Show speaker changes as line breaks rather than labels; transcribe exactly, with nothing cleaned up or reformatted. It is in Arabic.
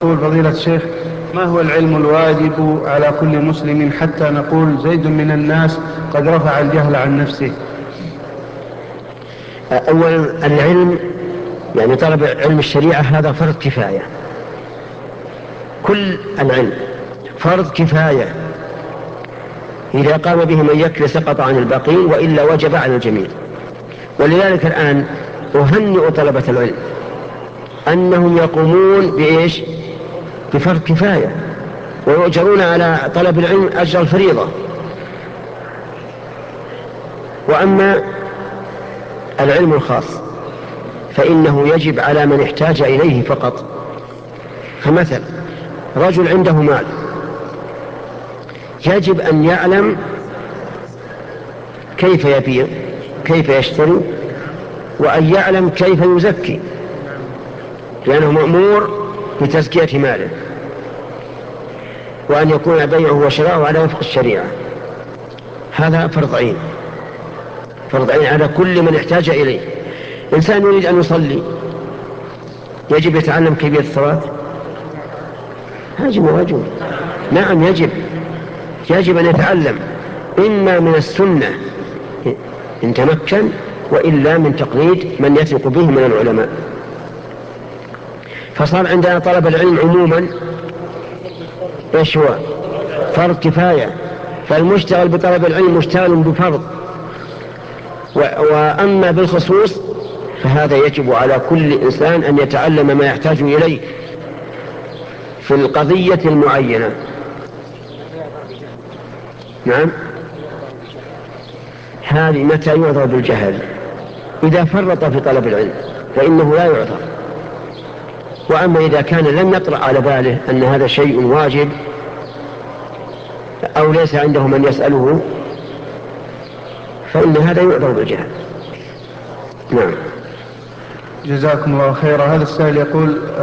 يقول فضيلة الشيخ: ما هو العلم الواجب على كل مسلم حتى نقول زيد من الناس قد رفع الجهل عن نفسه؟
أولا العلم يعني طلب علم الشريعة هذا فرض كفاية. كل العلم فرض كفاية، إذا قام به من يكفي سقط عن الباقين، وإلا وجب على الجميع. ولذلك الآن أهنئ طلبة العلم أنهم يقومون بإيش؟ بفرض كفاية، ويؤجرون على طلب العلم أجر الفريضة. وأما العلم الخاص فإنه يجب على من احتاج إليه فقط. فمثل رجل عنده مال، يجب أن يعلم كيف يبيع، كيف يشتري، وأن يعلم كيف يزكي، لأنه مأمور بتزكية ماله، وأن يكون بيعه وشراءه على وفق الشريعة. هذا فرض عين، فرض عين على كل من احتاج إليه. إنسان يريد أن يصلي، يجب يتعلم كيفية الصلاة؟ يجب واجب، نعم يجب يجب أن يتعلم، إما من السنة إن تمكن، وإلا من تقليد من يثق به من العلماء. فصار عندنا طلب العلم عموما ايش هو؟ فرض كفاية. فالمشتغل بطلب العلم مشتغل بفرض، وأما بالخصوص فهذا يجب على كل إنسان أن يتعلم ما يحتاج إليه في القضية المعينة. نعم، هذه متى يعذر بالجهل؟ إذا فرط في طلب العلم فإنه لا يعذر. وأما إذا كان لم يطرأ على باله أن هذا شيء واجب، أو ليس عنده من يسأله، فإن هذا يعذر بالجهل. نعم.
جزاكم الله خيرا. هذا السائل يقول: